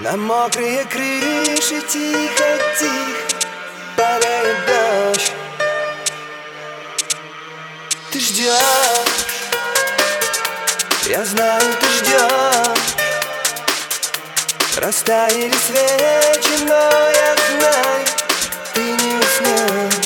На мокрые крыши тихо-тихо падает дождь. Ты ждешь, я знаю, ты ждешь. Растаяли свечи, но я знаю, ты не уснешь.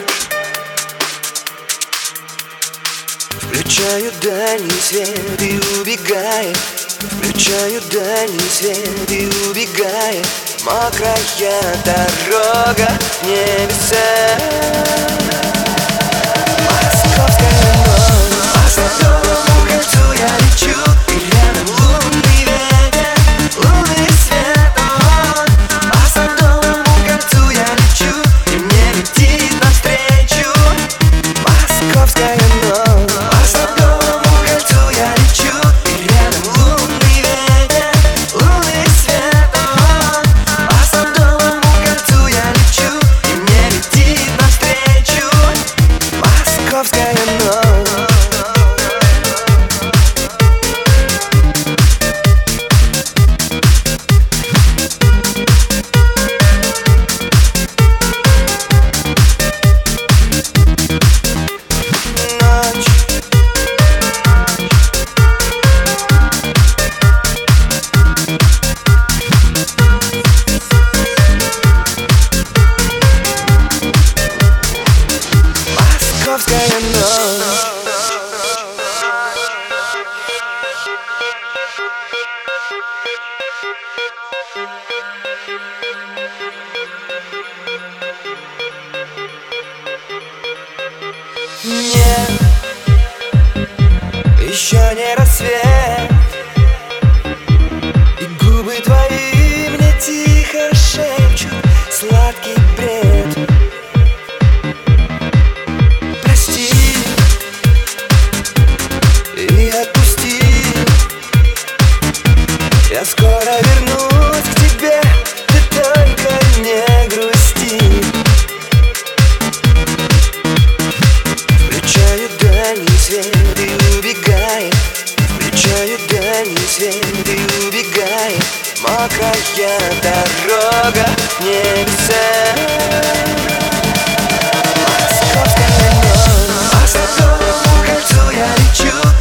Включаю дальний свет и убегаю. Включаю дальний свет и убегаю. Мокрая дорога в небеса. Московская ночь, по Садовому кольцу я лечу, и рядом лунный ветер, лунный свет. По Садовому кольцу я лечу, и мне летит навстречу московская ночь. По Садовому кольцу я лечу, и рядом лунный ветер, лунный свет. По Садовому кольцу я лечу, и мне летит навстречу московская ночь. Московская ночь. Нет, еще не рассвет, и губы твои мне тихо шепчут сладкий бред. Прости и отпусти, я скоро вернусь к тебе, ты только не грусти. Включаю дальний свет и убегай. Включаю дальний свет и убегай. Мокрая дорога в небеса. Московская ночь, по Садовому кольцу я лечу,